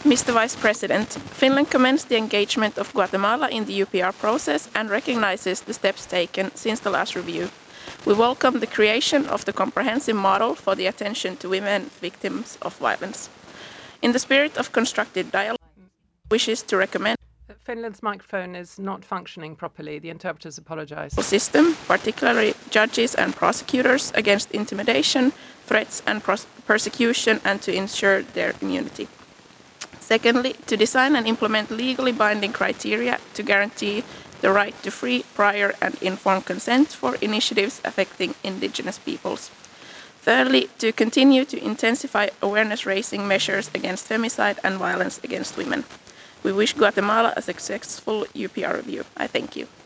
Mr. Vice President, Finland commends the engagement of Guatemala in the UPR process and recognizes the steps taken since the last review. We welcome the creation of the comprehensive model for the attention to women victims of violence. In the spirit of constructive dialogue, wishes to recommend Finland's microphone is not functioning properly. The interpreters apologize. System, particularly judges and prosecutors, against intimidation, threats and persecution, and to ensure their immunity. Secondly, to design and implement legally binding criteria to guarantee the right to free, prior and informed consent for initiatives affecting indigenous peoples. Thirdly, to continue to intensify awareness-raising measures against femicide and violence against women. We wish Guatemala a successful UPR review. I thank you.